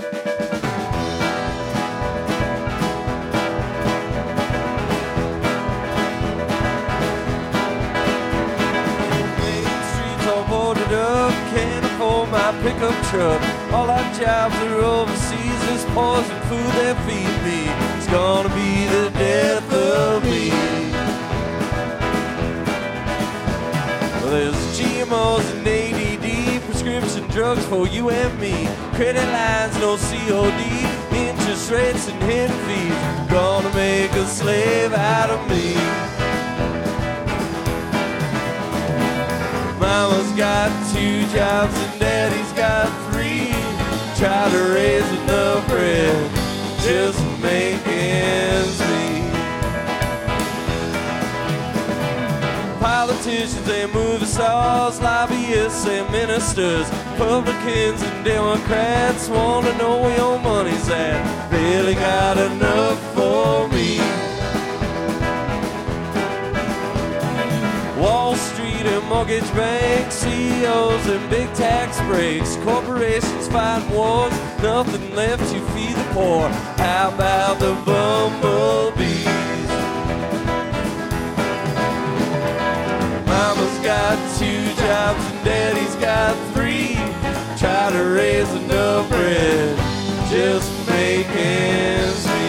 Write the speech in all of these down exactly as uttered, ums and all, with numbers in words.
Pickup truck. All our jobs are overseas. This poison food they feed me, it's gonna be the death of me. Well, there's G M Os and A D D, prescription drugs for you and me, credit lines, no C O D, interest rates and hidden fees, gonna make a slave out of me. Mama's got two jobs and daddy's got three. Try to raise enough bread just to make ends meet. Politicians and movie stars, lobbyists and ministers, Republicans and Democrats want to know where your money's at. Barely got enough for me. Wall Street and mortgage banks, C E Os and big tax breaks, corporations fighting wars, nothing left to feed the poor. How about the bumblebees? Mama's got two jobs and daddy's got three. Try to raise enough bread just to make ends meet.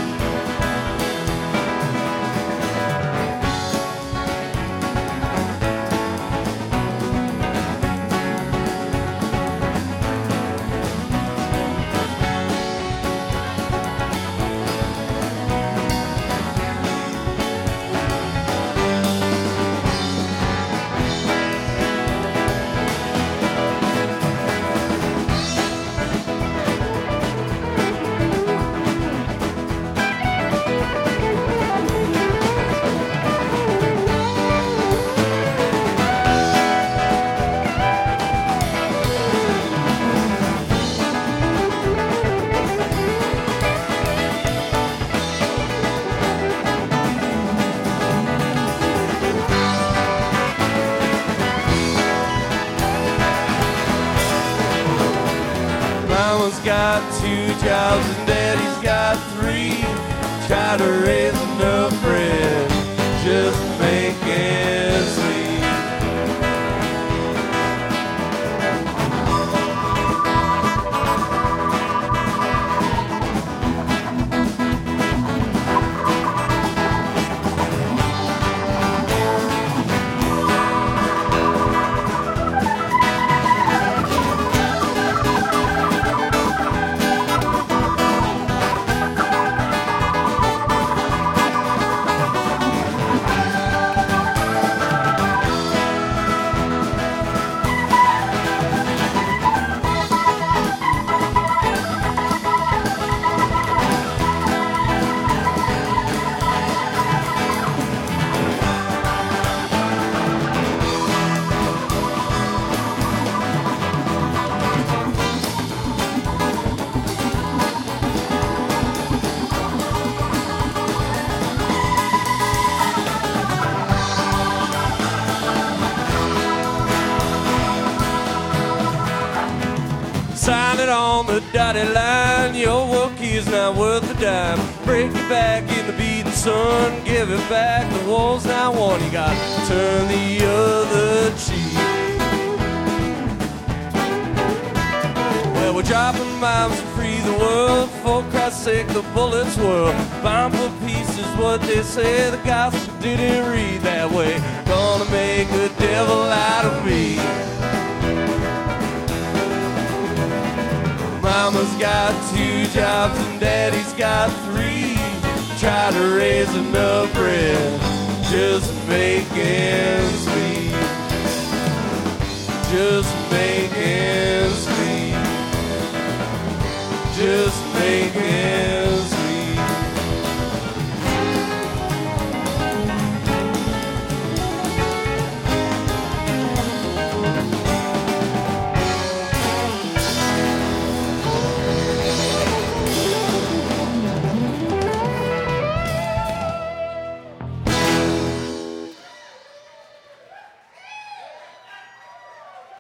Got two jobs and daddy's got three. Try to raise enough bread just to make ends meet. Sign it on the dotted line, your work is not worth a dime. Break your back in the beating sun, give it back, the war's not won. You got to turn the other cheek. Well, we're dropping bombs to free the world, for Christ's sake the bullets whirl. Bomb for peace is what they say, the gospel didn't read that way. Gonna make a devil out of me. Mama's got two jobs and daddy's got three. Try to raise enough bread just to make ends meet. Just make